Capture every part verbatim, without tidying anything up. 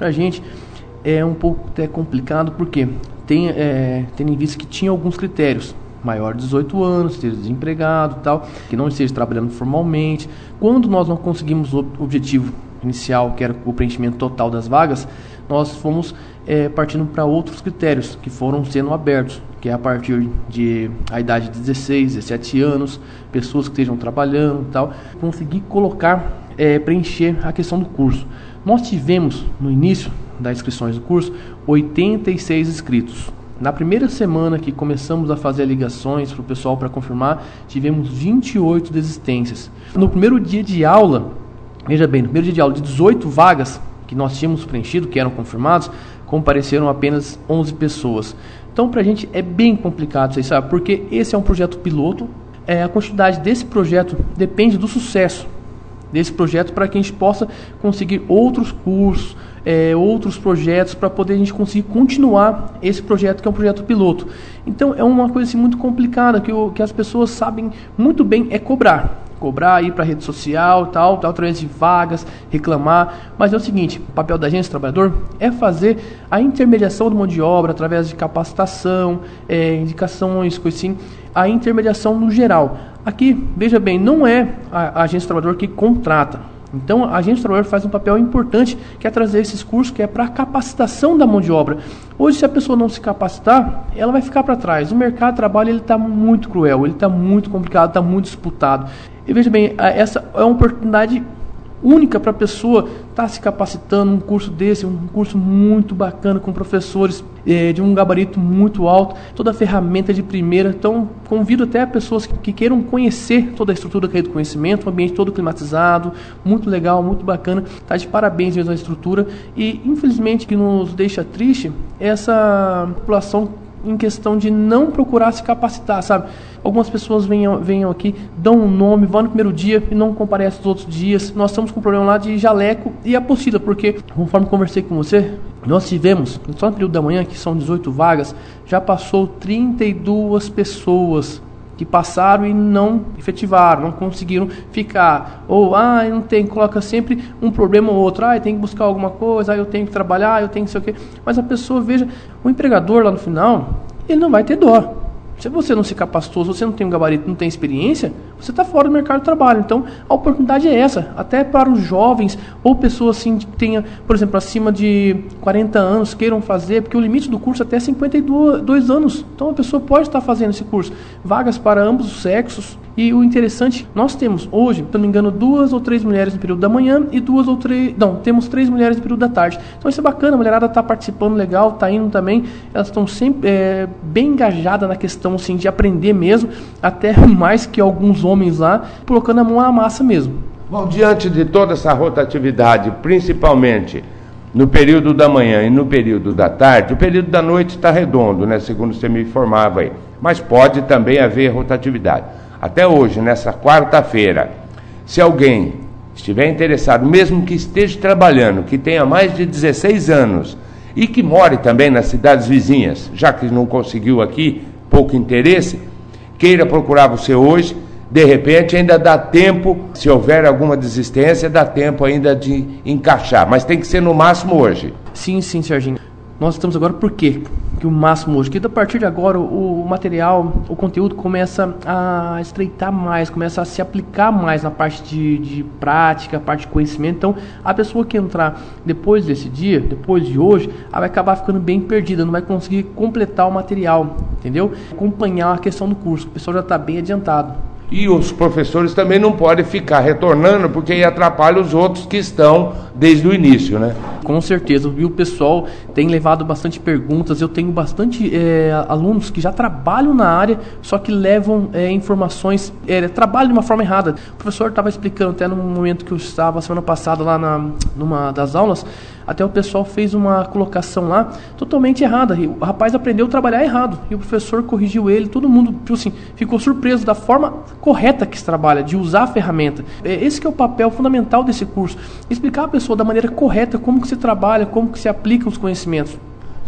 Para a gente é um pouco até complicado, porque tem, é, tendo em vista que tinha alguns critérios: maior de dezoito anos, esteja desempregado e tal, que não esteja trabalhando formalmente. Quando nós não conseguimos o objetivo inicial, que era o preenchimento total das vagas, nós fomos é, partindo para outros critérios que foram sendo abertos, que é a partir de a idade de dezesseis, dezessete anos, pessoas que estejam trabalhando e tal, conseguir colocar, é, preencher a questão do curso. Nós tivemos, no início das inscrições do curso, oitenta e seis inscritos. Na primeira semana que começamos a fazer ligações para o pessoal para confirmar, tivemos vinte e oito desistências. No primeiro dia de aula, veja bem, no primeiro dia de aula de dezoito vagas que nós tínhamos preenchido, que eram confirmados, compareceram apenas onze pessoas. Então, para a gente é bem complicado, vocês sabem, porque esse é um projeto piloto. É, a quantidade desse projeto depende do sucesso desse projeto para que a gente possa conseguir outros cursos, é, outros projetos, para poder a gente conseguir continuar esse projeto, que é um projeto piloto. Então, é uma coisa assim, muito complicada, que, o, que as pessoas sabem muito bem é cobrar. Cobrar, ir para a rede social, tal, tal, através de vagas, reclamar. Mas é o seguinte: o papel da agência trabalhador é fazer a intermediação do mão de obra através de capacitação, é, indicações, coisa assim, a intermediação no geral. Aqui, veja bem, não é a, a agência trabalhador que contrata. Então, a agência trabalhador faz um papel importante, que é trazer esses cursos, que é para a capacitação da mão de obra. Hoje, se a pessoa não se capacitar, ela vai ficar para trás. O mercado de trabalho está muito cruel, ele está muito complicado, está muito disputado. E veja bem, essa é uma oportunidade única para a pessoa estar tá se capacitando, um curso desse, um curso muito bacana, com professores eh, de um gabarito muito alto, toda a ferramenta de primeira. Então, convido até pessoas que, que queiram conhecer toda a estrutura da rede do conhecimento, um ambiente todo climatizado, muito legal, muito bacana. Está de parabéns mesmo a estrutura. E, infelizmente, o que nos deixa triste é essa população em questão de não procurar se capacitar, sabe? Algumas pessoas venham, venham aqui, dão um nome, vão no primeiro dia e não comparecem nos outros dias. Nós estamos com um problema lá de jaleco e apostila, porque, conforme conversei com você, nós tivemos, só no período da manhã, que são dezoito vagas, já passou trinta e duas pessoas que passaram e não efetivaram, não conseguiram ficar. Ou, ah, não tem, coloca sempre um problema ou outro, ah, tem que buscar alguma coisa, ah, eu tenho que trabalhar, eu tenho que sei o quê. Mas a pessoa, veja, o empregador lá no final, ele não vai ter dó. Se você não se capacitou, se você não tem um gabarito, não tem experiência, você está fora do mercado de trabalho. Então, a oportunidade é essa, até para os jovens ou pessoas assim que tenham, por exemplo, acima de quarenta anos, queiram fazer, porque o limite do curso é até cinquenta e dois anos. Então, a pessoa pode estar fazendo esse curso. Vagas para ambos os sexos. E o interessante, nós temos hoje, se não me engano, duas ou três mulheres no período da manhã e duas ou três... Não, temos três mulheres no período da tarde. Então isso é bacana, a mulherada está participando legal, está indo também. Elas estão sempre é, bem engajadas na questão assim, de aprender mesmo, até mais que alguns homens lá, colocando a mão na massa mesmo. Bom, diante de toda essa rotatividade, principalmente no período da manhã e no período da tarde, o período da noite está redondo, né, segundo você me informava aí. Mas pode também haver rotatividade. Até hoje, nessa quarta-feira, se alguém estiver interessado, mesmo que esteja trabalhando, que tenha mais de dezesseis anos e que more também nas cidades vizinhas, já que não conseguiu aqui, pouco interesse, queira procurar você hoje, de repente ainda dá tempo, se houver alguma desistência, dá tempo ainda de encaixar, mas tem que ser no máximo hoje. Sim, sim, Serginho. Nós estamos agora por quê? Que o máximo hoje, que a partir de agora o, o material, o conteúdo começa a estreitar mais, começa a se aplicar mais na parte de, de prática, parte de conhecimento. Então, a pessoa que entrar depois desse dia, depois de hoje, ela vai acabar ficando bem perdida, não vai conseguir completar o material, entendeu? Acompanhar a questão do curso, o pessoal já está bem adiantado. E os professores também não podem ficar retornando, porque aí atrapalha os outros que estão desde o início, né? Com certeza, e o pessoal tem levado bastante perguntas. Eu tenho bastante é, alunos que já trabalham na área, só que levam é, informações, é, trabalham de uma forma errada. O professor estava explicando até no momento que eu estava, semana passada, lá na, numa das aulas, até o pessoal fez uma colocação lá totalmente errada. E o rapaz aprendeu a trabalhar errado e o professor corrigiu ele. Todo mundo tipo assim, ficou surpreso da forma correta que se trabalha, de usar a ferramenta. Esse que é o papel fundamental desse curso, explicar a pessoa da maneira correta como que se trabalha, como que se aplica os conhecimentos.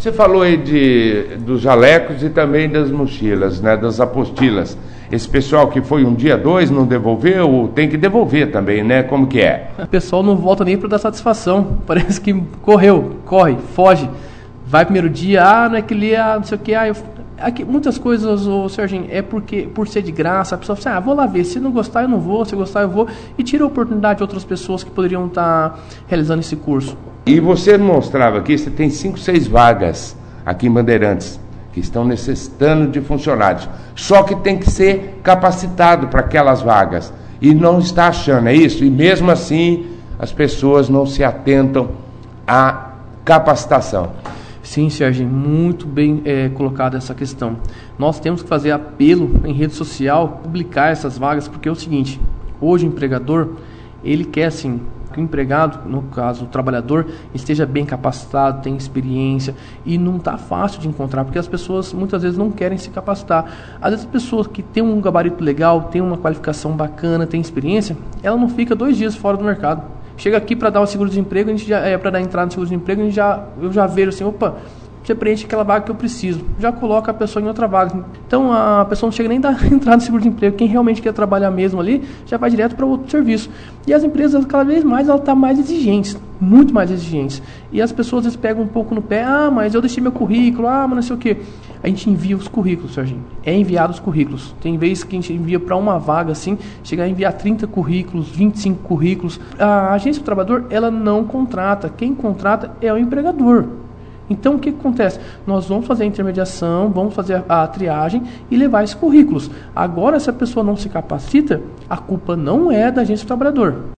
Você falou aí de, dos jalecos e também das mochilas, né, das apostilas. Esse pessoal que foi um dia, dois, não devolveu, tem que devolver também, né? Como que é? O pessoal não volta nem para dar satisfação. Parece que correu, corre, foge. Vai primeiro dia, ah, não é que ele, ah, não sei o que, ah, eu... Aqui, muitas coisas, ô, Serginho, é porque, por ser de graça, a pessoa fala assim, ah, vou lá ver, se não gostar eu não vou, se gostar eu vou, e tira a oportunidade de outras pessoas que poderiam estar realizando esse curso. E você mostrava aqui, você tem cinco, seis vagas aqui em Bandeirantes, que estão necessitando de funcionários, só que tem que ser capacitado para aquelas vagas, e não está achando, é isso? E mesmo assim, as pessoas não se atentam à capacitação. Sim, Serginho, muito bem é, colocada essa questão. Nós temos que fazer apelo em rede social, publicar essas vagas, porque é o seguinte, hoje o empregador, ele quer assim, que o empregado, no caso o trabalhador, esteja bem capacitado, tenha experiência, e não está fácil de encontrar, porque as pessoas muitas vezes não querem se capacitar. Às vezes as pessoas que têm um gabarito legal, têm uma qualificação bacana, têm experiência, ela não fica dois dias fora do mercado. Chega aqui para dar o seguro-desemprego, a gente já é para dar entrada no seguro-desemprego, a gente já eu já vejo assim, opa, você preenche aquela vaga que eu preciso, já coloca a pessoa em outra vaga. Então a pessoa não chega nem a dar entrada no seguro-desemprego, quem realmente quer trabalhar mesmo ali, já vai direto para outro serviço. E as empresas cada vez mais elas estão mais exigentes, muito mais exigentes. E as pessoas às vezes pegam um pouco no pé, ah, mas eu deixei meu currículo, ah, mas não sei o quê. A gente envia os currículos, Serginho. É enviado os currículos. Tem vezes que a gente envia para uma vaga assim, chegar a enviar trinta currículos, vinte e cinco currículos. A agência do trabalhador, ela não contrata. Quem contrata é o empregador. Então, o que, que acontece? Nós vamos fazer a intermediação, vamos fazer a, a triagem e levar esses currículos. Agora, se a pessoa não se capacita, a culpa não é da agência do trabalhador.